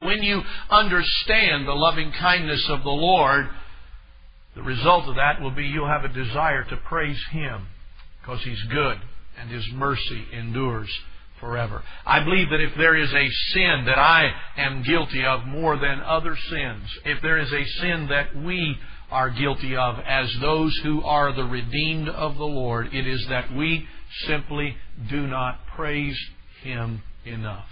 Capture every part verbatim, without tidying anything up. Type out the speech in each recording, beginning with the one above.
When you understand the loving kindness of the Lord, the result of that will be you'll have a desire to praise Him because He's good and His mercy endures forever. I believe that if there is a sin that I am guilty of more than other sins, if there is a sin that we are guilty of as those who are the redeemed of the Lord, it is that we simply do not praise Him enough.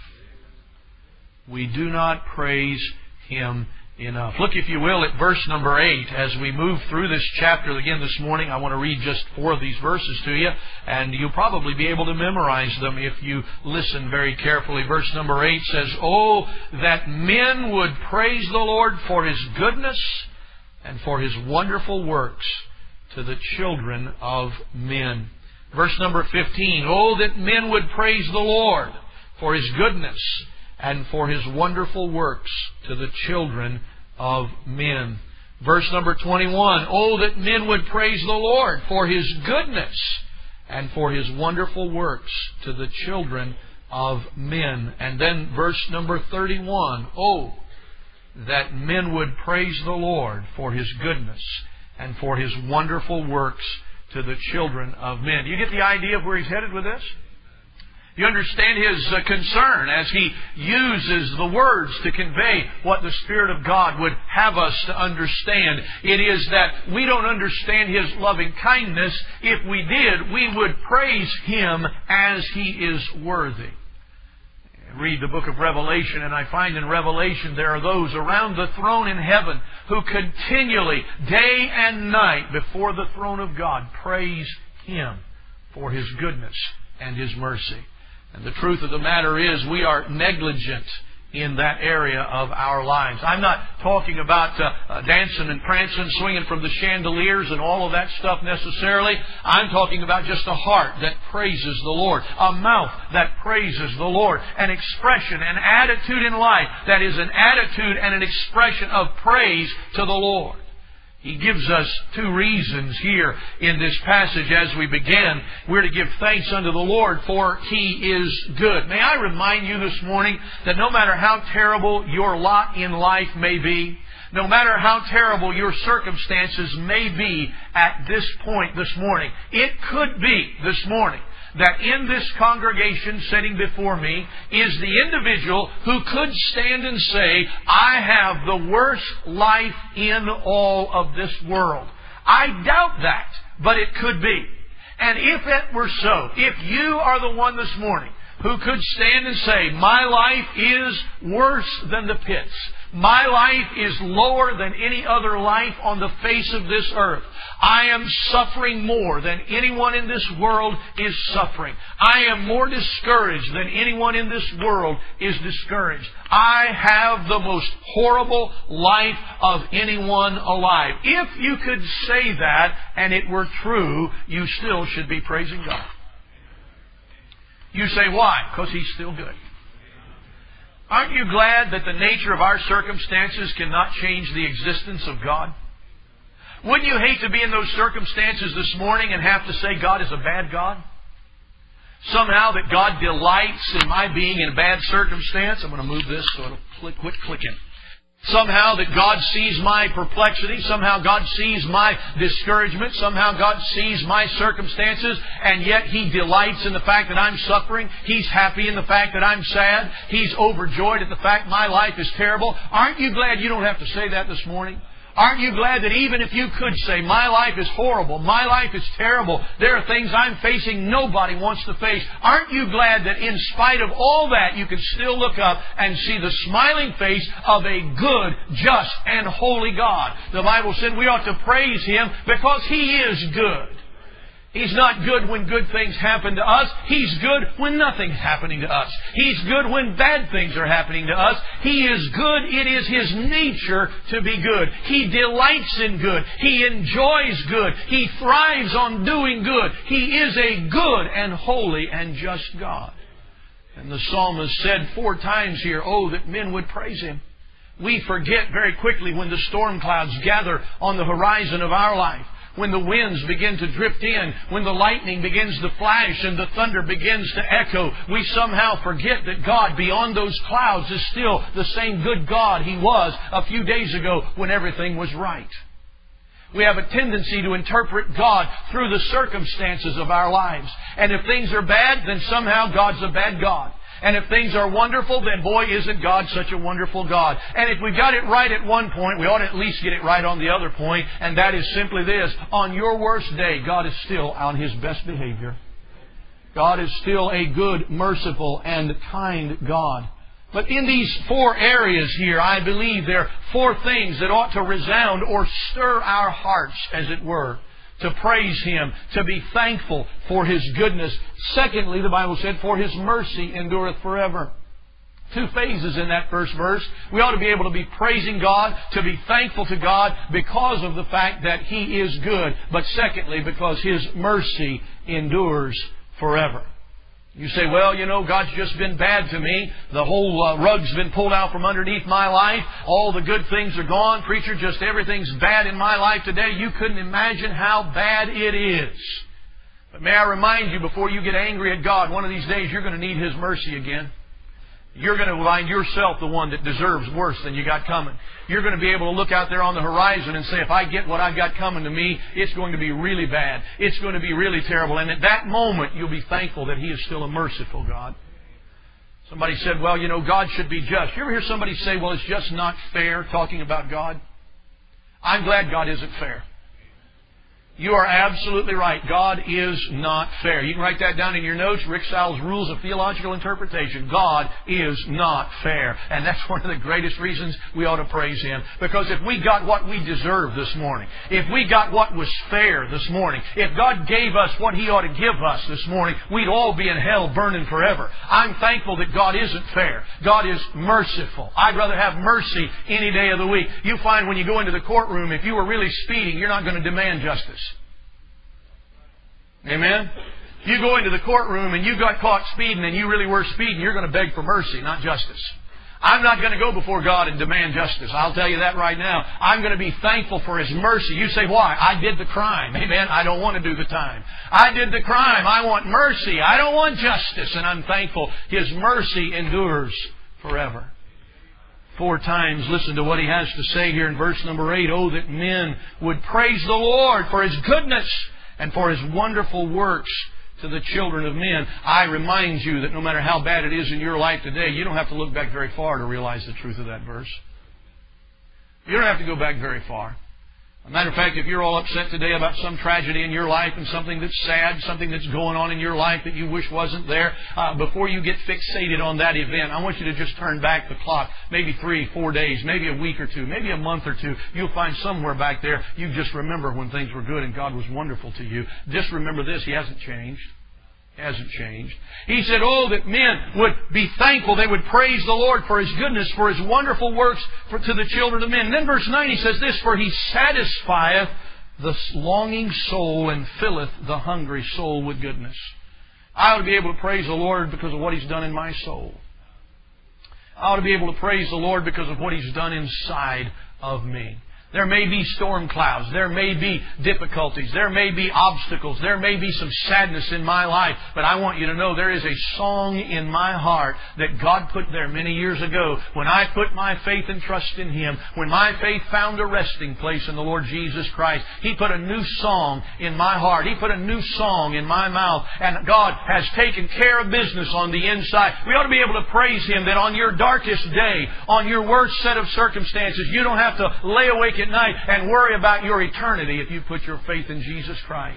We do not praise Him enough. Look, if you will, at verse number eight. As we move through this chapter again this morning, I want to read just four of these verses to you, and you'll probably be able to memorize them if you listen very carefully. Verse number eight says, "Oh, that men would praise the Lord for His goodness and for His wonderful works to the children of men." Verse number fifteen, "Oh, that men would praise the Lord for His goodness and for His wonderful works to the children of men." Verse number twenty-one, "Oh, that men would praise the Lord for His goodness and for His wonderful works to the children of men." And then verse number thirty-one, "Oh, that men would praise the Lord for His goodness and for His wonderful works to the children of men." Do you get the idea of where he's headed with this? You understand his uh, concern as he uses the words to convey what the Spirit of God would have us to understand. It is that we don't understand His loving kindness. If we did, we would praise Him as He is worthy. Read the book of Revelation, and I find in Revelation there are those around the throne in heaven who continually, day and night, before the throne of God, praise Him for His goodness and His mercy. And the truth of the matter is we are negligent in that area of our lives. I'm not talking about uh, uh, dancing and prancing, swinging from the chandeliers and all of that stuff necessarily. I'm talking about just a heart that praises the Lord, a mouth that praises the Lord, an expression, an attitude in life that is an attitude and an expression of praise to the Lord. He gives us two reasons here in this passage as we begin. We're to give thanks unto the Lord, for He is good. May I remind you this morning that no matter how terrible your lot in life may be, no matter how terrible your circumstances may be at this point this morning, it could be this morning that in this congregation sitting before me is the individual who could stand and say, I have the worst life in all of this world. I doubt that, but it could be. And if it were so, if you are the one this morning who could stand and say, my life is worse than the pits, my life is lower than any other life on the face of this earth. I am suffering more than anyone in this world is suffering. I am more discouraged than anyone in this world is discouraged. I have the most horrible life of anyone alive. If you could say that and it were true, you still should be praising God. You say, why? Because He's still good. Aren't you glad that the nature of our circumstances cannot change the existence of God? Wouldn't you hate to be in those circumstances this morning and have to say God is a bad God? Somehow that God delights in my being in a bad circumstance. I'm going to move this so it'll click, quit clicking. Somehow that God sees my perplexity. Somehow God sees my discouragement. Somehow God sees my circumstances. And yet He delights in the fact that I'm suffering. He's happy in the fact that I'm sad. He's overjoyed at the fact my life is terrible. Aren't you glad you don't have to say that this morning? Aren't you glad that even if you could say, my life is horrible, my life is terrible, there are things I'm facing nobody wants to face. Aren't you glad that in spite of all that, you can still look up and see the smiling face of a good, just, and holy God? The Bible said we ought to praise Him because He is good. He's not good when good things happen to us. He's good when nothing's happening to us. He's good when bad things are happening to us. He is good. It is His nature to be good. He delights in good. He enjoys good. He thrives on doing good. He is a good and holy and just God. And the psalmist said four times here, oh, that men would praise Him. We forget very quickly when the storm clouds gather on the horizon of our life. when the winds begin to drift in, when the lightning begins to flash and the thunder begins to echo, we somehow forget that God beyond those clouds is still the same good God He was a few days ago when everything was right. We have a tendency to interpret God through the circumstances of our lives. And if things are bad, then somehow God's a bad God. And if things are wonderful, then boy, isn't God such a wonderful God. And if we got it right at one point, we ought to at least get it right on the other point, and that is simply this. On your worst day, God is still on His best behavior. God is still a good, merciful, and kind God. But in these four areas here, I believe there are four things that ought to resound or stir our hearts, as it were, to praise Him, to be thankful for His goodness. Secondly, the Bible said, for His mercy endureth forever. Two phases in that first verse. We ought to be able to be praising God, to be thankful to God because of the fact that He is good. But secondly, because His mercy endures forever. You say, well, you know, God's just been bad to me. The whole uh, rug's been pulled out from underneath my life. All the good things are gone. Preacher, just everything's bad in my life today. You couldn't imagine how bad it is. But may I remind you, before you get angry at God, one of these days you're going to need His mercy again. You're going to find yourself the one that deserves worse than you got coming. You're going to be able to look out there on the horizon and say, if I get what I've got coming to me, it's going to be really bad. It's going to be really terrible. And at that moment, you'll be thankful that He is still a merciful God. Somebody said, well, you know, God should be just. You ever hear somebody say, well, it's just not fair, talking about God? I'm glad God isn't fair. You are absolutely right. God is not fair. You can write that down in your notes. Rick Sowell's Rules of Theological Interpretation. God is not fair. And that's one of the greatest reasons we ought to praise Him. Because if we got what we deserve this morning, if we got what was fair this morning, if God gave us what He ought to give us this morning, we'd all be in hell burning forever. I'm thankful that God isn't fair. God is merciful. I'd rather have mercy any day of the week. You find when you go into the courtroom, if you were really speeding, you're not going to demand justice. Amen? You go into the courtroom and you got caught speeding and you really were speeding, you're going to beg for mercy, not justice. I'm not going to go before God and demand justice. I'll tell you that right now. I'm going to be thankful for His mercy. You say, why? I did the crime. Amen? I don't want to do the time. I did the crime. I want mercy. I don't want justice. And I'm thankful His mercy endures forever. Four times, listen to what He has to say here in verse number eight. Oh, that men would praise the Lord for His goodness and for His wonderful works to the children of men. I remind you that no matter how bad it is in your life today, you don't have to look back very far to realize the truth of that verse. You don't have to go back very far. As a matter of fact, if you're all upset today about some tragedy in your life and something that's sad, something that's going on in your life that you wish wasn't there, uh, before you get fixated on that event, I want you to just turn back the clock, maybe three, four days, maybe a week or two, maybe a month or two. You'll find somewhere back there you just remember when things were good and God was wonderful to you. Just remember this, He hasn't changed. He hasn't changed. He said, oh, that men would be thankful. They would praise the Lord for His goodness, for His wonderful works for, to the children of men. And then verse nine, He says this, for He satisfieth the longing soul and filleth the hungry soul with goodness. I ought to be able to praise the Lord because of what He's done in my soul. I ought to be able to praise the Lord because of what He's done inside of me. There may be storm clouds. There may be difficulties. There may be obstacles. There may be some sadness in my life. But I want you to know there is a song in my heart that God put there many years ago when I put my faith and trust in Him. When my faith found a resting place in the Lord Jesus Christ. He put a new song in my heart. He put a new song in my mouth. And God has taken care of business on the inside. We ought to be able to praise Him that on your darkest day, on your worst set of circumstances, you don't have to lay awake at night and worry about your eternity if you put your faith in Jesus Christ.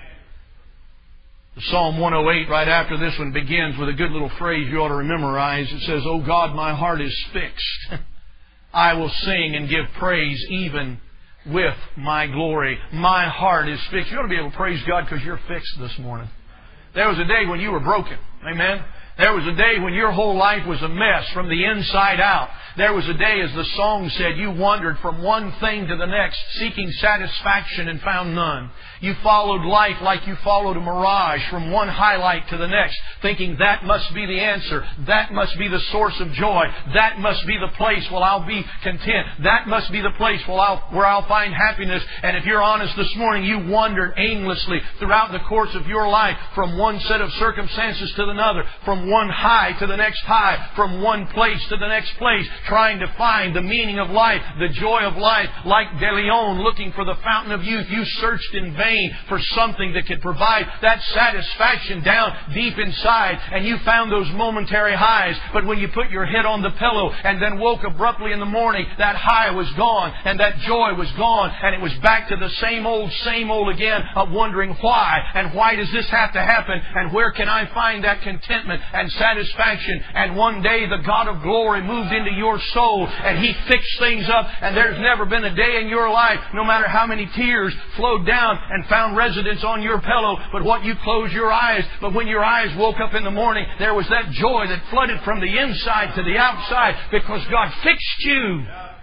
Psalm one oh eight, right after this one, begins with a good little phrase you ought to memorize. It says, oh God, my heart is fixed. I will sing and give praise even with my glory. My heart is fixed. You ought to be able to praise God because you're fixed this morning. There was a day when you were broken. Amen. There was a day when your whole life was a mess from the inside out. There was a day, as the song said, you wandered from one thing to the next, seeking satisfaction and found none. You followed life like you followed a mirage, from one highlight to the next, thinking that must be the answer. That must be the source of joy. That must be the place where I'll be content. That must be the place where I'll, where I'll find happiness. And if you're honest this morning, you wandered aimlessly throughout the course of your life, from one set of circumstances to another, from one high to the next high, from one place to the next place, trying to find the meaning of life, the joy of life. Like De Leon looking for the fountain of youth, you searched in vain for something that could provide that satisfaction down deep inside, and you found those momentary highs. But when you put your head on the pillow and then woke abruptly in the morning, that high was gone and that joy was gone, and it was back to the same old, same old again of wondering why, and why does this have to happen, and where can I find that contentment and satisfaction. And one day the God of glory moved into your soul and He fixed things up, and there's never been a day in your life, no matter how many tears flowed down and found residence on your pillow, but what you closed your eyes, but when your eyes woke up in the morning, there was that joy that flooded from the inside to the outside because God fixed you.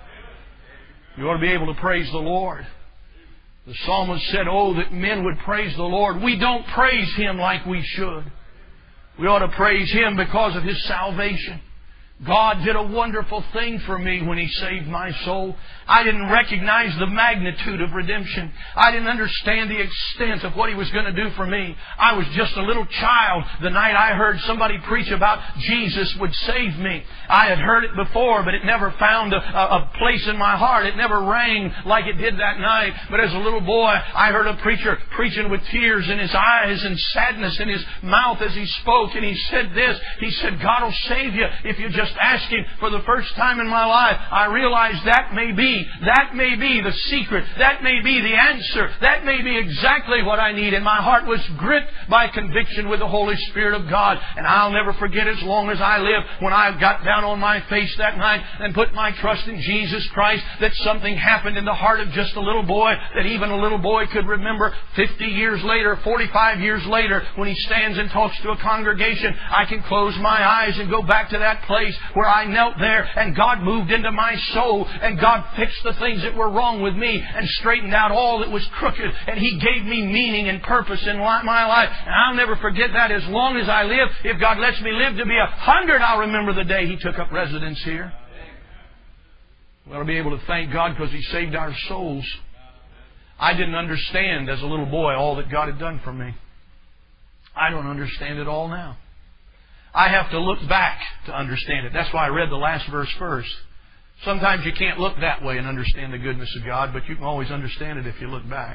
You ought to be able to praise the Lord. The psalmist said, oh, that men would praise the Lord. We don't praise Him like we should. We ought to praise Him because of His salvation. God did a wonderful thing for me when He saved my soul. I didn't recognize the magnitude of redemption. I didn't understand the extent of what He was going to do for me. I was just a little child the night I heard somebody preach about Jesus would save me. I had heard it before, but it never found a, a place in my heart. It never rang like it did that night. But as a little boy, I heard a preacher preaching with tears in his eyes and sadness in his mouth as he spoke. And he said this. He said, God will save you if you just ask Him. For the first time in my life, I realized that may be, that may be the secret. That may be the answer. That may be exactly what I need. And my heart was gripped by conviction with the Holy Spirit of God. And I'll never forget as long as I live when I got down on my face that night and put my trust in Jesus Christ, that something happened in the heart of just a little boy that even a little boy could remember fifty years later, forty-five years later, when he stands and talks to a congregation. I can close my eyes and go back to that place where I knelt there and God moved into my soul and God fixed the things that were wrong with me and straightened out all that was crooked, and He gave me meaning and purpose in my life. And I'll never forget that as long as I live. If God lets me live to be a hundred, I'll remember the day He took up residence here. We ought to be able to thank God because He saved our souls. I didn't understand as a little boy all that God had done for me. I don't understand it all now. I have to look back to understand it. That's why I read the last verse first. Sometimes you can't look that way and understand the goodness of God, but you can always understand it if you look back.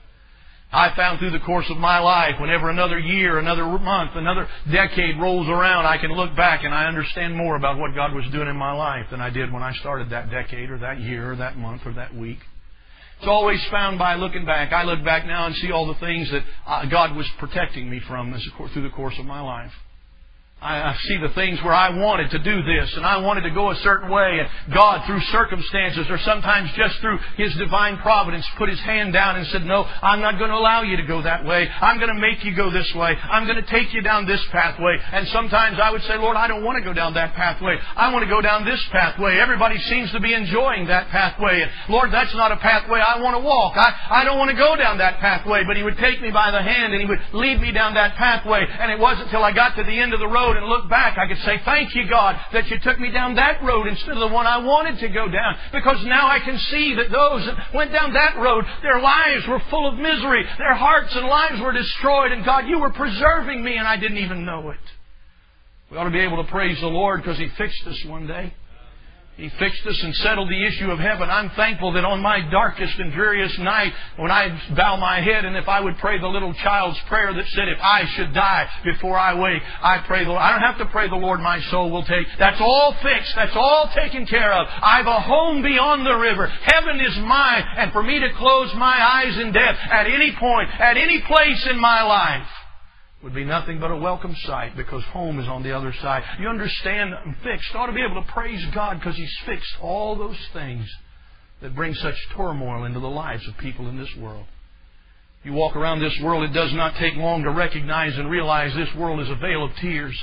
I found through the course of my life, whenever another year, another month, another decade rolls around, I can look back and I understand more about what God was doing in my life than I did when I started that decade or that year or that month or that week. It's always found by looking back. I look back now and see all the things that God was protecting me from through the course of my life. I see the things where I wanted to do this and I wanted to go a certain way, and God, through circumstances or sometimes just through His divine providence, put His hand down and said, no, I'm not going to allow you to go that way. I'm going to make you go this way. I'm going to take you down this pathway. And sometimes I would say, Lord, I don't want to go down that pathway. I want to go down this pathway. Everybody seems to be enjoying that pathway. And Lord, that's not a pathway I want to walk. I, I don't want to go down that pathway. But He would take me by the hand and He would lead me down that pathway. And it wasn't until I got to the end of the road and look back, I could say, thank you, God, that you took me down that road instead of the one I wanted to go down. Because now I can see that those that went down that road, their lives were full of misery. Their hearts and lives were destroyed. And God, you were preserving me and I didn't even know it. We ought to be able to praise the Lord because He fixed us one day. He fixed us and settled the issue of heaven. I'm thankful that on my darkest and dreariest night, when I bow my head and if I would pray the little child's prayer that said, if I should die before I wake, I pray the Lord. I don't have to pray the Lord my soul will take. That's all fixed. That's all taken care of. I've a home beyond the river. Heaven is mine. And for me to close my eyes in death at any point, at any place in my life, would be nothing but a welcome sight because home is on the other side. You understand, fixed. You ought to be able to praise God because He's fixed all those things that bring such turmoil into the lives of people in this world. You walk around this world, it does not take long to recognize and realize this world is a vale of tears.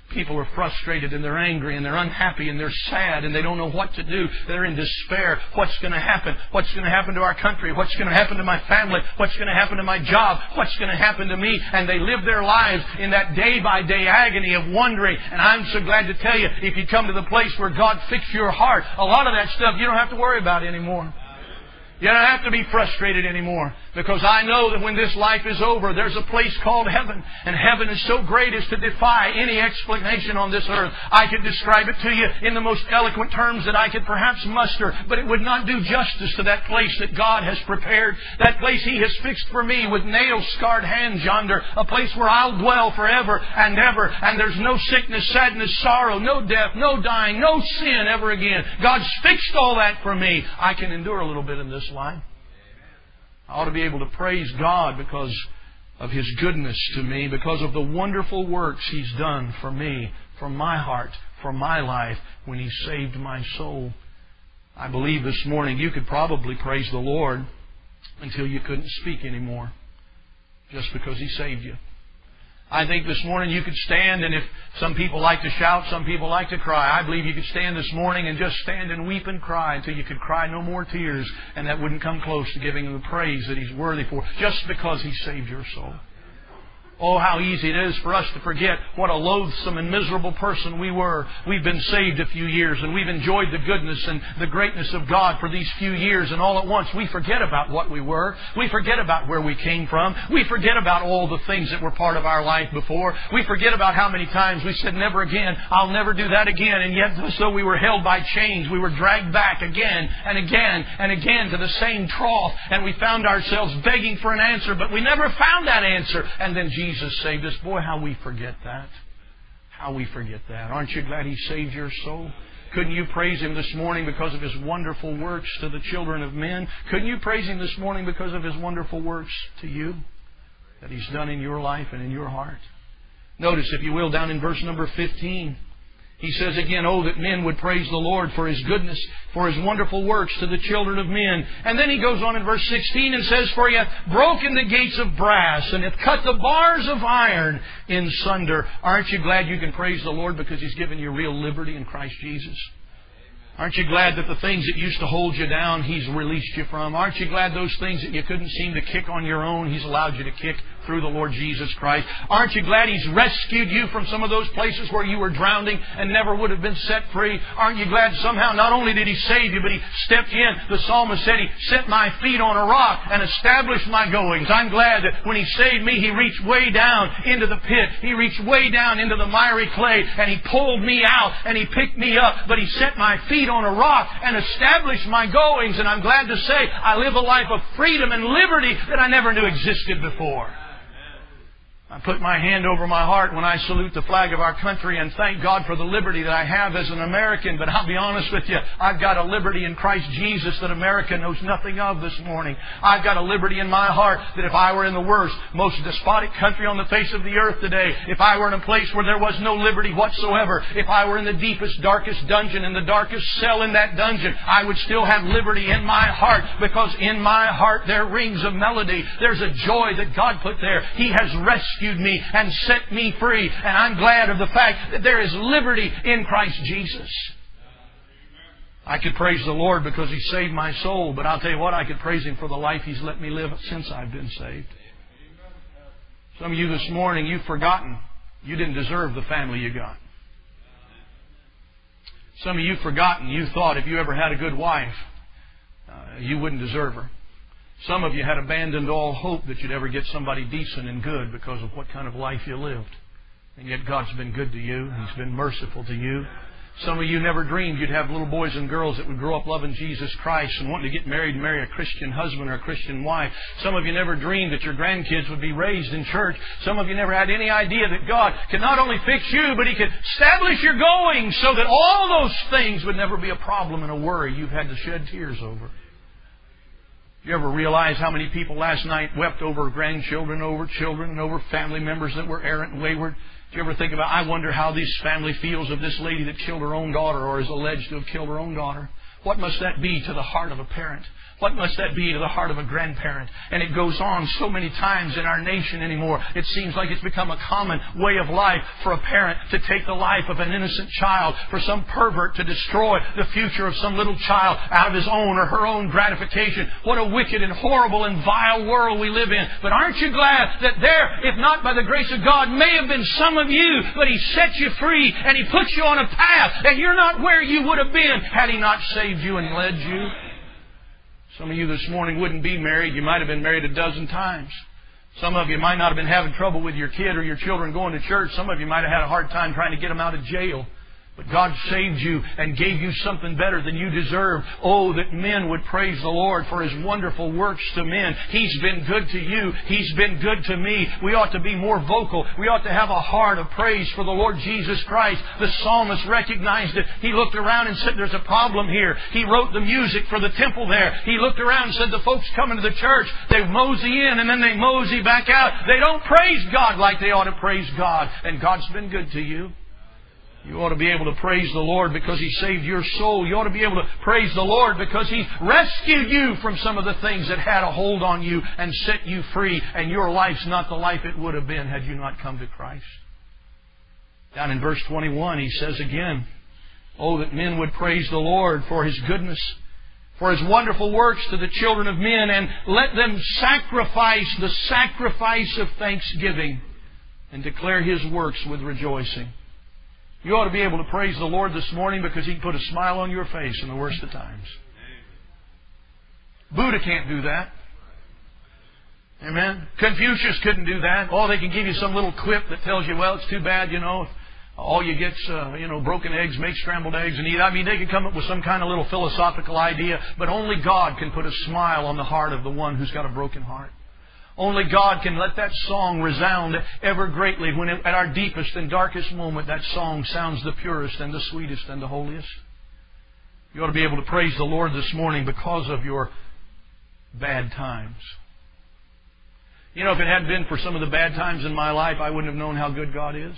People are frustrated and they're angry and they're unhappy and they're sad and they don't know what to do. They're in despair. What's going to happen? What's going to happen to our country? What's going to happen to my family? What's going to happen to my job? What's going to happen to me? And they live their lives in that day-by-day agony of wondering. And I'm so glad to tell you, if you come to the place where God fixed your heart, a lot of that stuff you don't have to worry about anymore. You don't have to be frustrated anymore, because I know that when this life is over, there's a place called heaven. And heaven is so great as to defy any explanation on this earth. I could describe it to you in the most eloquent terms that I could perhaps muster, but it would not do justice to that place that God has prepared. That place He has fixed for me with nail-scarred hands yonder. A place where I'll dwell forever and ever. And there's no sickness, sadness, sorrow, no death, no dying, no sin ever again. God's fixed all that for me. I can endure a little bit in this life. I ought to be able to praise God because of His goodness to me, because of the wonderful works He's done for me, for my heart, for my life, when He saved my soul. I believe this morning you could probably praise the Lord until you couldn't speak anymore, just because He saved you. I think this morning you could stand, and if some people like to shout, some people like to cry, I believe you could stand this morning and just stand and weep and cry until you could cry no more tears, and that wouldn't come close to giving Him the praise that He's worthy for, just because He saved your soul. Oh, how easy it is for us to forget what a loathsome and miserable person we were. We've been saved a few years and we've enjoyed the goodness and the greatness of God for these few years, and all at once we forget about what we were. We forget about where we came from. We forget about all the things that were part of our life before. We forget about how many times we said, never again, I'll never do that again. And yet, as though we were held by chains, we were dragged back again and again and again to the same trough, and we found ourselves begging for an answer, but we never found that answer. And then Jesus Jesus saved us. Boy, how we forget that. How we forget that. Aren't you glad He saved your soul? Couldn't you praise Him this morning because of His wonderful works to the children of men? Couldn't you praise Him this morning because of His wonderful works to you that He's done in your life and in your heart? Notice, if you will, down in verse number fifteen. He says again, oh, that men would praise the Lord for His goodness, for His wonderful works to the children of men. And then he goes on in verse sixteen and says, for He hath broken the gates of brass, and hath cut the bars of iron in sunder. Aren't you glad you can praise the Lord because He's given you real liberty in Christ Jesus? Aren't you glad that the things that used to hold you down, He's released you from? Aren't you glad those things that you couldn't seem to kick on your own, He's allowed you to kick through the Lord Jesus Christ? Aren't you glad He's rescued you from some of those places where you were drowning and never would have been set free? Aren't you glad somehow not only did He save you, but He stepped in? The psalmist said, He set my feet on a rock and established my goings. I'm glad that when He saved me, He reached way down into the pit. He reached way down into the miry clay, and He pulled me out and He picked me up. But He set my feet on a rock and established my goings. And I'm glad to say I live a life of freedom and liberty that I never knew existed before. I put my hand over my heart when I salute the flag of our country and thank God for the liberty that I have as an American. But I'll be honest with you, I've got a liberty in Christ Jesus that America knows nothing of this morning. I've got a liberty in my heart that if I were in the worst, most despotic country on the face of the earth today, if I were in a place where there was no liberty whatsoever, if I were in the deepest, darkest dungeon, in the darkest cell in that dungeon, I would still have liberty in my heart, because in my heart there rings a melody. There's a joy that God put there. He has rescued me and set me free, and I'm glad of the fact that there is liberty in Christ Jesus. I could praise the Lord because He saved my soul, but I'll tell you what, I could praise Him for the life He's let me live since I've been saved. Some of you this morning, you've forgotten you didn't deserve the family you got. Some of you forgotten you thought if you ever had a good wife, uh, you wouldn't deserve her. Some of you had abandoned all hope that you'd ever get somebody decent and good because of what kind of life you lived. And yet God's been good to you. He's been merciful to you. Some of you never dreamed you'd have little boys and girls that would grow up loving Jesus Christ and wanting to get married and marry a Christian husband or a Christian wife. Some of you never dreamed that your grandkids would be raised in church. Some of you never had any idea that God could not only fix you, but He could establish your going so that all those things would never be a problem and a worry you've had to shed tears over. You ever realize how many people last night wept over grandchildren, over children, and over family members that were errant and wayward? Do you ever think about, I wonder how this family feels of this lady that killed her own daughter or is alleged to have killed her own daughter? What must that be to the heart of a parent? What must that be to the heart of a grandparent? And it goes on so many times in our nation anymore. It seems like it's become a common way of life for a parent to take the life of an innocent child, for some pervert to destroy the future of some little child out of his own or her own gratification. What a wicked and horrible and vile world we live in. But aren't you glad that there, if not by the grace of God, may have been some of you, but He set you free and He put you on a path, and you're not where you would have been had He not saved you and led you? Some of you this morning wouldn't be married. You might have been married a dozen times. Some of you might not have been having trouble with your kid or your children going to church. Some of you might have had a hard time trying to get them out of jail. But God saved you and gave you something better than you deserve. Oh, that men would praise the Lord for His wonderful works to men. He's been good to you. He's been good to me. We ought to be more vocal. We ought to have a heart of praise for the Lord Jesus Christ. The psalmist recognized it. He looked around and said, there's a problem here. He wrote the music for the temple there. He looked around and said, the folks coming to the church, they mosey in and then they mosey back out. They don't praise God like they ought to praise God. And God's been good to you. You ought to be able to praise the Lord because He saved your soul. You ought to be able to praise the Lord because He rescued you from some of the things that had a hold on you and set you free. And your life's not the life it would have been had you not come to Christ. Down in verse twenty-one, he says again, oh, that men would praise the Lord for His goodness, for His wonderful works to the children of men, and let them sacrifice the sacrifice of thanksgiving and declare His works with rejoicing. You ought to be able to praise the Lord this morning because He can put a smile on your face in the worst of times. Buddha can't do that. Amen. Confucius couldn't do that. Oh, they can give you some little quip that tells you, well, it's too bad, you know, all you get's, uh, you know, broken eggs, make scrambled eggs and eat. I mean, they can come up with some kind of little philosophical idea, but only God can put a smile on the heart of the one who's got a broken heart. Only God can let that song resound ever greatly when it, at our deepest and darkest moment that song sounds the purest and the sweetest and the holiest. You ought to be able to praise the Lord this morning because of your bad times. You know, if it hadn't been for some of the bad times in my life, I wouldn't have known how good God is.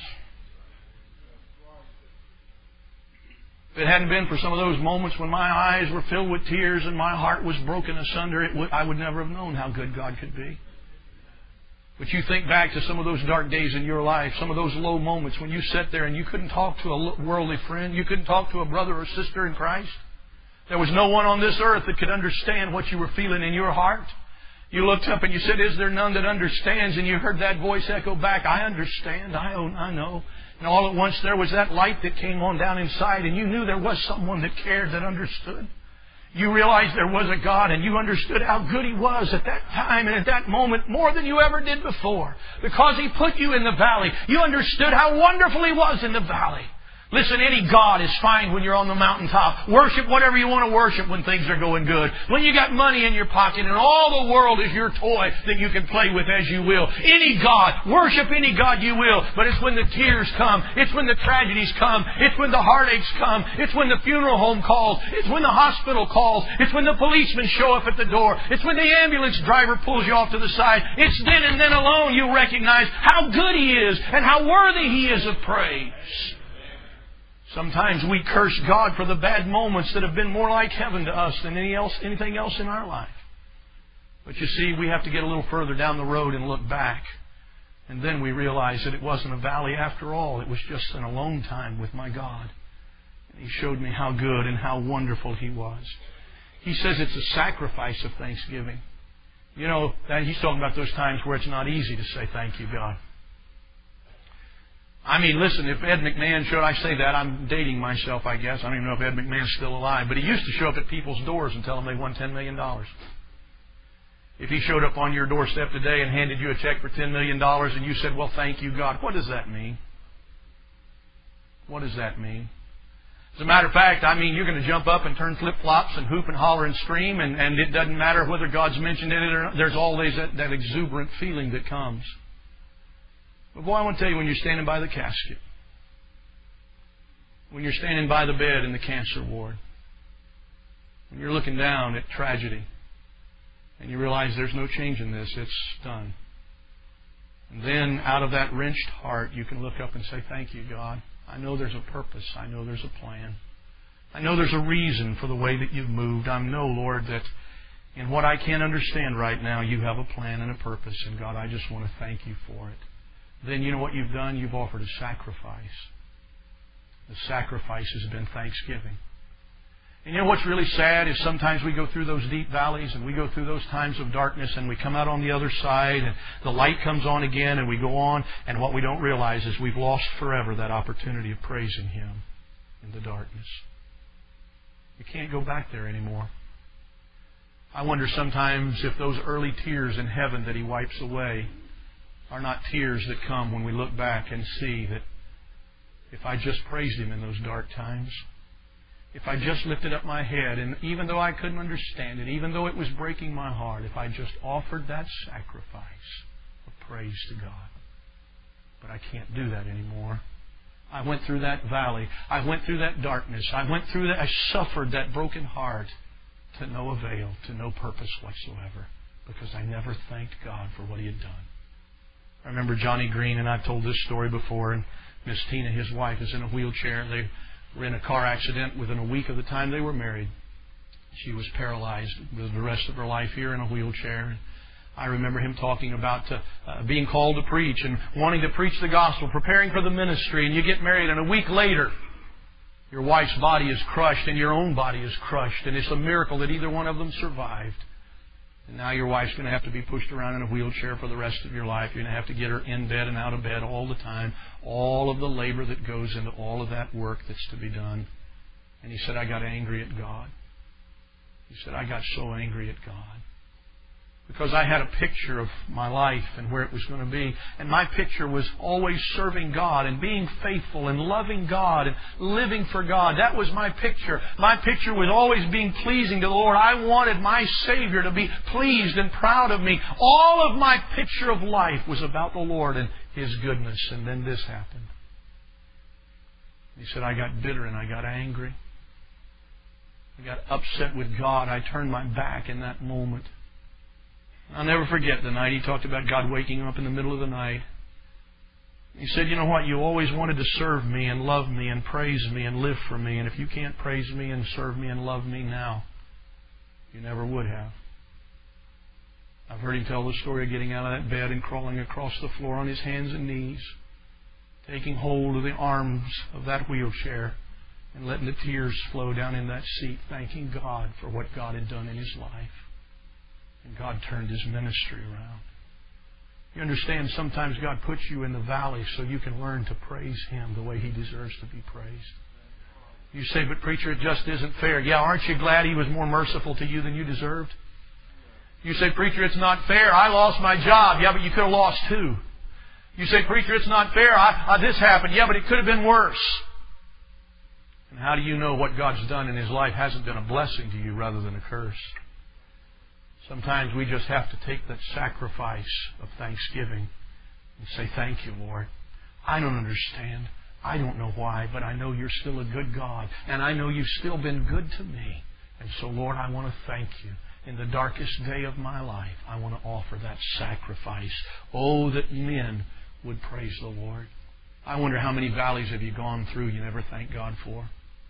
If it hadn't been for some of those moments when my eyes were filled with tears and my heart was broken asunder, it would, I would never have known how good God could be. But you think back to some of those dark days in your life, some of those low moments when you sat there and you couldn't talk to a worldly friend, you couldn't talk to a brother or sister in Christ. There was no one on this earth that could understand what you were feeling in your heart. You looked up and you said, is there none that understands? And you heard that voice echo back, I understand, I I know. And all at once there was that light that came on down inside and you knew there was someone that cared, that understood. You realized there was a God and you understood how good He was at that time and at that moment more than you ever did before. Because He put you in the valley. You understood how wonderful He was in the valley. Listen, any God is fine when you're on the mountaintop. Worship whatever you want to worship when things are going good. When you got money in your pocket and all the world is your toy that you can play with as you will. Any God, worship any God you will. But it's when the tears come. It's when the tragedies come. It's when the heartaches come. It's when the funeral home calls. It's when the hospital calls. It's when the policemen show up at the door. It's when the ambulance driver pulls you off to the side. It's then and then alone you recognize how good He is and how worthy He is of praise. Sometimes we curse God for the bad moments that have been more like heaven to us than any else, anything else in our life. But you see, we have to get a little further down the road and look back. And then we realize that it wasn't a valley after all. It was just an alone time with my God. And He showed me how good and how wonderful He was. He says it's a sacrifice of thanksgiving. You know, He's talking about those times where it's not easy to say thank you, God. I mean, listen, if Ed McMahon showed, I say that, I'm dating myself, I guess. I don't even know if Ed McMahon's still alive. But he used to show up at people's doors and tell them they won ten million dollars. If he showed up on your doorstep today and handed you a check for ten million dollars and you said, well, thank you, God, what does that mean? What does that mean? As a matter of fact, I mean, you're going to jump up and turn flip-flops and hoop and holler and scream, and, and it doesn't matter whether God's mentioned it or not. There's always that, that exuberant feeling that comes. But boy, I want to tell you, when you're standing by the casket, when you're standing by the bed in the cancer ward, when you're looking down at tragedy, and you realize there's no change in this, it's done. And then out of that wrenched heart, you can look up and say, thank you, God. I know there's a purpose. I know there's a plan. I know there's a reason for the way that you've moved. I know, Lord, that in what I can't understand right now, you have a plan and a purpose. And God, I just want to thank you for it. Then you know what you've done? You've offered a sacrifice. The sacrifice has been thanksgiving. And you know what's really sad is sometimes we go through those deep valleys and we go through those times of darkness and we come out on the other side and the light comes on again and we go on, and what we don't realize is we've lost forever that opportunity of praising Him in the darkness. You can't go back there anymore. I wonder sometimes if those early tears in heaven that He wipes away are not tears that come when we look back and see that if I just praised Him in those dark times, if I just lifted up my head, and even though I couldn't understand it, even though it was breaking my heart, if I just offered that sacrifice of praise to God. But I can't do that anymore. I went through that valley. I went through that darkness. I went through that. I suffered that broken heart to no avail, to no purpose whatsoever, because I never thanked God for what He had done. I remember Johnny Green, and I've told this story before, and Miss Tina, his wife, is in a wheelchair. They were in a car accident within a week of the time they were married. She was paralyzed the rest of her life here in a wheelchair. I remember him talking about uh, uh, being called to preach and wanting to preach the gospel, preparing for the ministry, and you get married, and a week later, your wife's body is crushed and your own body is crushed, and it's a miracle that either one of them survived. And now your wife's going to have to be pushed around in a wheelchair for the rest of your life. You're going to have to get her in bed and out of bed all the time. All of the labor that goes into all of that work that's to be done. And he said, I got angry at God. He said, I got so angry at God. Because I had a picture of my life and where it was going to be. And my picture was always serving God and being faithful and loving God and living for God. That was my picture. My picture was always being pleasing to the Lord. I wanted my Savior to be pleased and proud of me. All of my picture of life was about the Lord and His goodness. And then this happened. He said, I got bitter and I got angry. I got upset with God. I turned my back in that moment. I'll never forget the night he talked about God waking him up in the middle of the night. He said, you know what, you always wanted to serve me and love me and praise me and live for me. And if you can't praise me and serve me and love me now, you never would have. I've heard him tell the story of getting out of that bed and crawling across the floor on his hands and knees, taking hold of the arms of that wheelchair and letting the tears flow down in that seat, thanking God for what God had done in his life. And God turned his ministry around. You understand, sometimes God puts you in the valley so you can learn to praise Him the way He deserves to be praised. You say, but preacher, it just isn't fair. Yeah, aren't you glad He was more merciful to you than you deserved? You say, preacher, it's not fair. I lost my job. Yeah, but you could have lost two. You say, preacher, it's not fair. I, I, this happened. Yeah, but it could have been worse. And how do you know what God's done in his life hasn't been a blessing to you rather than a curse? Sometimes we just have to take that sacrifice of thanksgiving and say, thank you, Lord. I don't understand. I don't know why, but I know you're still a good God. And I know you've still been good to me. And so, Lord, I want to thank you. In the darkest day of my life, I want to offer that sacrifice. Oh, that men would praise the Lord. I wonder how many valleys have you gone through you never thank God for?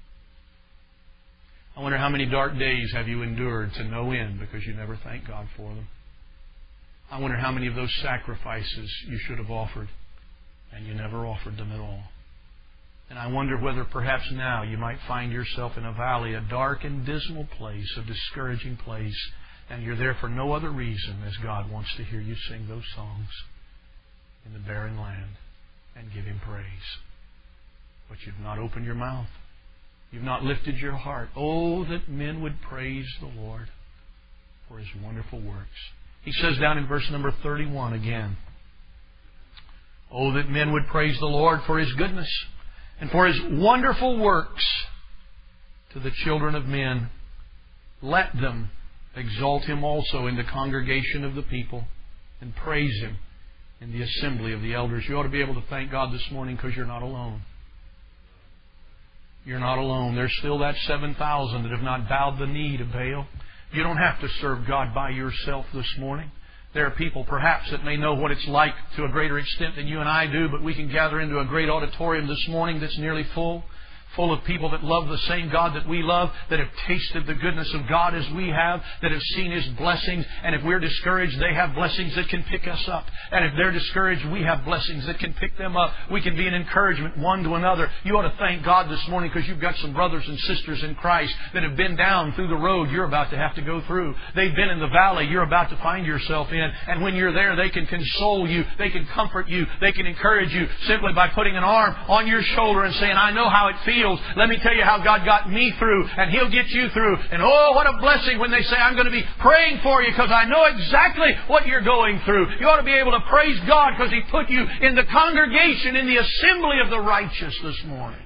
I wonder how many dark days have you endured to no end because you never thank God for them. I wonder how many of those sacrifices you should have offered and you never offered them at all. And I wonder whether perhaps now you might find yourself in a valley, a dark and dismal place, a discouraging place, and you're there for no other reason as God wants to hear you sing those songs in the barren land and give Him praise. But you've not opened your mouth. You've not lifted your heart. Oh, that men would praise the Lord for His wonderful works. He says down in verse number thirty-one again, oh, that men would praise the Lord for His goodness and for His wonderful works to the children of men. Let them exalt Him also in the congregation of the people and praise Him in the assembly of the elders. You ought to be able to thank God this morning because you're not alone. You're not alone. There's still that seven thousand that have not bowed the knee to Baal. You don't have to serve God by yourself this morning. There are people perhaps that may know what it's like to a greater extent than you and I do, but we can gather into a great auditorium this morning that's nearly full. full of people that love the same God that we love, that have tasted the goodness of God as we have, that have seen His blessings. And if we're discouraged, they have blessings that can pick us up. And if they're discouraged, we have blessings that can pick them up. We can be an encouragement one to another. You ought to thank God this morning because you've got some brothers and sisters in Christ that have been down through the road you're about to have to go through. They've been in the valley you're about to find yourself in. And when you're there, they can console you. They can comfort you. They can encourage you simply by putting an arm on your shoulder and saying, I know how it feels. Let me tell you how God got me through, and He'll get you through. And oh, what a blessing when they say, I'm going to be praying for you because I know exactly what you're going through. You ought to be able to praise God because He put you in the congregation, in the assembly of the righteous this morning.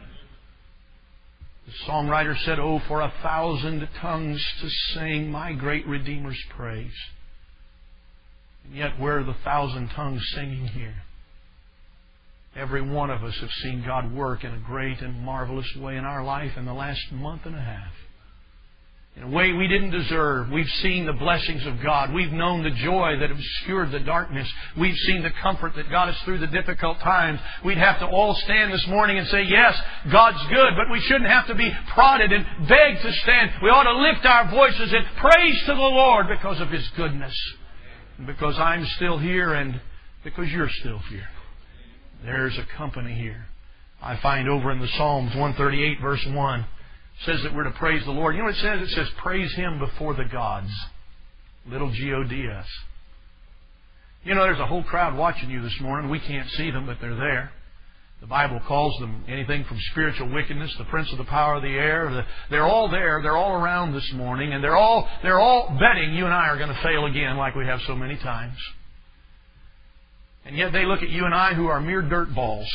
The songwriter said, oh, for a thousand tongues to sing my great Redeemer's praise. And yet, where are the thousand tongues singing here? Every one of us have seen God work in a great and marvelous way in our life in the last month and a half. In a way we didn't deserve. We've seen the blessings of God. We've known the joy that obscured the darkness. We've seen the comfort that got us through the difficult times. We'd have to all stand this morning and say, yes, God's good, but we shouldn't have to be prodded and begged to stand. We ought to lift our voices in praise to the Lord because of His goodness. And because I'm still here and because you're still here. There's a company here. I find over in the Psalms one thirty-eight verse one, it says that we're to praise the Lord. You know what it says? It says, praise Him before the gods. Little G O D S. You know, there's a whole crowd watching you this morning. We can't see them, but they're there. The Bible calls them anything from spiritual wickedness, the prince of the power of the air. The, they're all there. They're all around this morning. And they're all, they're all betting you and I are going to fail again like we have so many times. And yet they look at you and I who are mere dirt balls.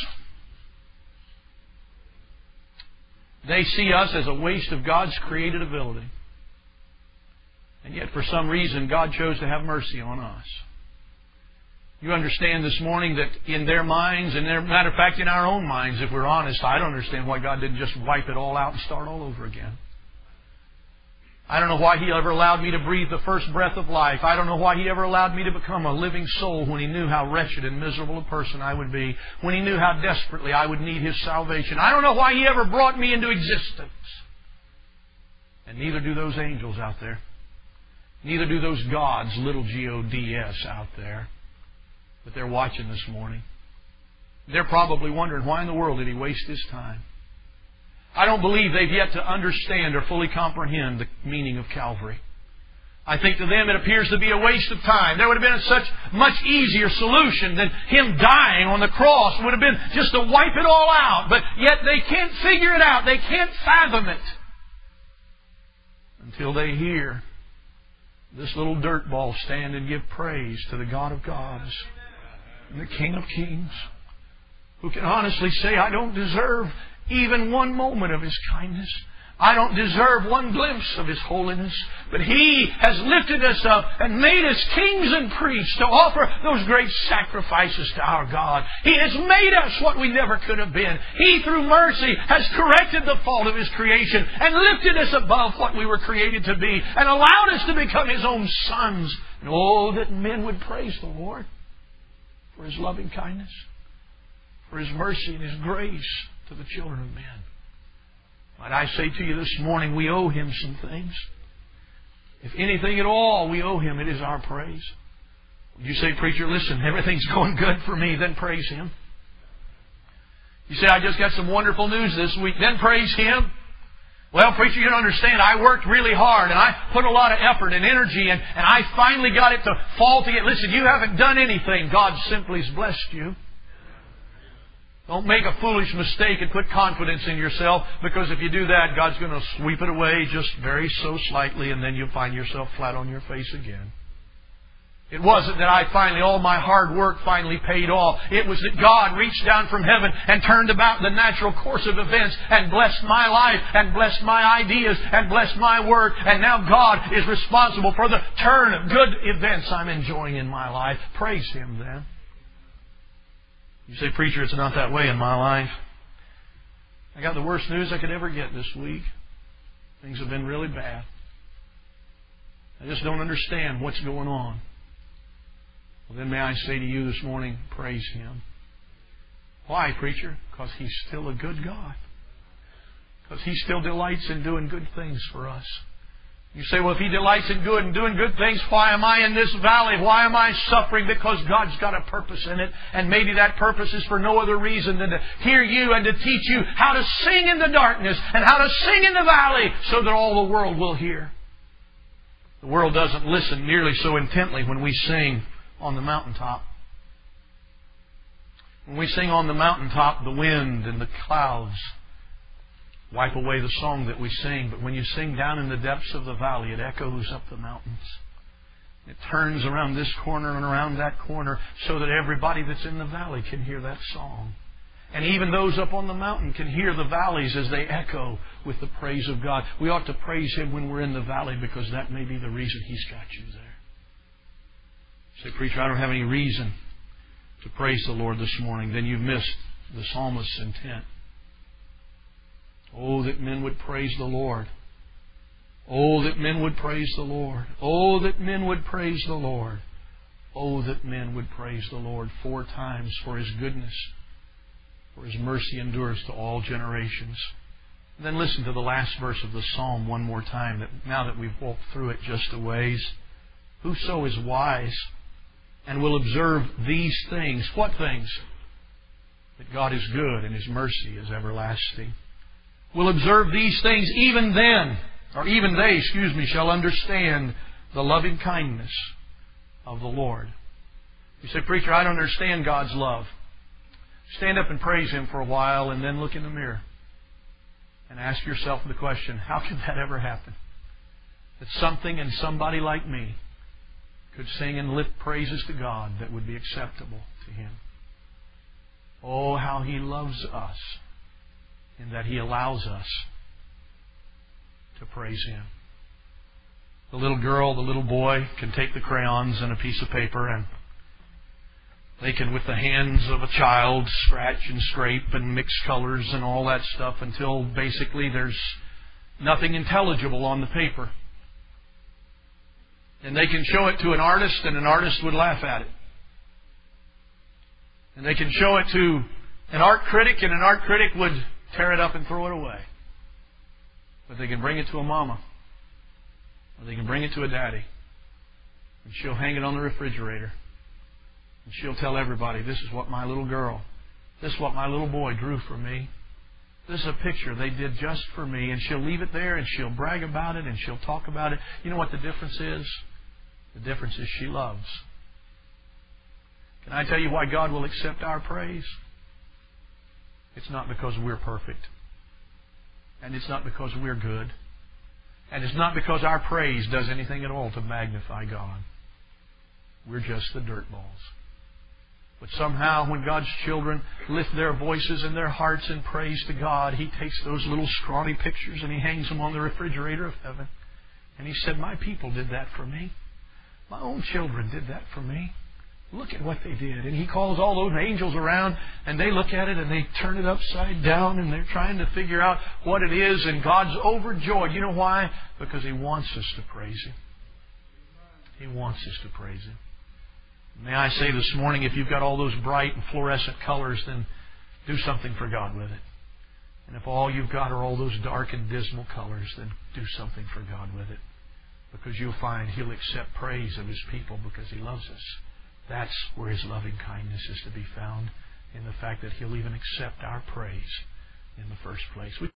They see us as a waste of God's created ability. And yet for some reason God chose to have mercy on us. You understand this morning that in their minds, and matter of fact in our own minds, if we're honest, I don't understand why God didn't just wipe it all out and start all over again. I don't know why He ever allowed me to breathe the first breath of life. I don't know why He ever allowed me to become a living soul when He knew how wretched and miserable a person I would be, when He knew how desperately I would need His salvation. I don't know why He ever brought me into existence. And neither do those angels out there. Neither do those gods, little G O D S, out there. But they're watching this morning. They're probably wondering, why in the world did He waste His time? I don't believe they've yet to understand or fully comprehend the meaning of Calvary. I think to them it appears to be a waste of time. There would have been a such much easier solution than Him dying on the cross. It would have been just to wipe it all out. But yet they can't figure it out. They can't fathom it until they hear this little dirt ball stand and give praise to the God of gods and the King of kings, who can honestly say, I don't deserve even one moment of His kindness. I don't deserve one glimpse of His holiness. But He has lifted us up and made us kings and priests to offer those great sacrifices to our God. He has made us what we never could have been. He, through mercy, has corrected the fault of His creation and lifted us above what we were created to be and allowed us to become His own sons. And oh, that men would praise the Lord for His loving kindness, for His mercy and His grace to the children of men. Might I say to you this morning, we owe Him some things. If anything at all we owe Him, it is our praise. You say, preacher, listen, everything's going good for me, then praise Him. You say, I just got some wonderful news this week, then praise Him. Well, preacher, you don't understand. I worked really hard and I put a lot of effort and energy and, and I finally got it to fall together. Listen, you haven't done anything. God simply has blessed you. Don't make a foolish mistake and put confidence in yourself, because if you do that, God's going to sweep it away just very so slightly, and then you'll find yourself flat on your face again. It wasn't that I finally, all my hard work finally paid off. It was that God reached down from heaven and turned about the natural course of events and blessed my life and blessed my ideas and blessed my work. And now God is responsible for the turn of good events I'm enjoying in my life. Praise Him then. You say, preacher, it's not that way in my life. I got the worst news I could ever get this week. Things have been really bad. I just don't understand what's going on. Well, then may I say to you this morning, praise Him. Why, preacher? Because He's still a good God. Because He still delights in doing good things for us. You say, well, if He delights in good and doing good things, why am I in this valley? Why am I suffering? Because God's got a purpose in it. And maybe that purpose is for no other reason than to hear you and to teach you how to sing in the darkness and how to sing in the valley so that all the world will hear. The world doesn't listen nearly so intently when we sing on the mountaintop. When we sing on the mountaintop, the wind and the clouds wipe away the song that we sing. But when you sing down in the depths of the valley, it echoes up the mountains. It turns around this corner and around that corner so that everybody that's in the valley can hear that song. And even those up on the mountain can hear the valleys as they echo with the praise of God. We ought to praise Him when we're in the valley because that may be the reason He's got you there. You say, preacher, I don't have any reason to praise the Lord this morning. Then you've missed the psalmist's intent. Oh, that men would praise the Lord. Oh, that men would praise the Lord. Oh, that men would praise the Lord. Oh, that men would praise the Lord four times for His goodness, for His mercy endures to all generations. And then listen to the last verse of the psalm one more time, that now that we've walked through it just a ways. Whoso is wise and will observe these things. What things? That God is good and His mercy is everlasting. Will observe these things, even then, or even they, excuse me, shall understand the loving kindness of the Lord. You say, preacher, I don't understand God's love. Stand up and praise Him for a while and then look in the mirror and ask yourself the question, how could that ever happen? That something and somebody like me could sing and lift praises to God that would be acceptable to Him. Oh, how He loves us in that He allows us to praise Him. The little girl, the little boy can take the crayons and a piece of paper and they can, with the hands of a child, scratch and scrape and mix colors and all that stuff until basically there's nothing intelligible on the paper. And they can show it to an artist and an artist would laugh at it. And they can show it to an art critic and an art critic would tear it up and throw it away. But they can bring it to a mama. Or they can bring it to a daddy. And she'll hang it on the refrigerator. And she'll tell everybody, this is what my little girl, this is what my little boy drew for me. This is a picture they did just for me. And she'll leave it there and she'll brag about it and she'll talk about it. You know what the difference is? The difference is she loves. Can I tell you why God will accept our praise? It's not because we're perfect. And it's not because we're good. And it's not because our praise does anything at all to magnify God. We're just the dirt balls. But somehow when God's children lift their voices and their hearts in praise to God, He takes those little scrawny pictures and He hangs them on the refrigerator of heaven. And He said, my people did that for me. My own children did that for me. Look at what they did. And He calls all those angels around and they look at it and they turn it upside down and they're trying to figure out what it is. And God's overjoyed. You know why? Because He wants us to praise Him. He wants us to praise Him. May I say this morning, if you've got all those bright and fluorescent colors, then do something for God with it. And if all you've got are all those dark and dismal colors, then do something for God with it. Because you'll find He'll accept praise of His people because He loves us. That's where His loving kindness is to be found, in the fact that He'll even accept our praise in the first place.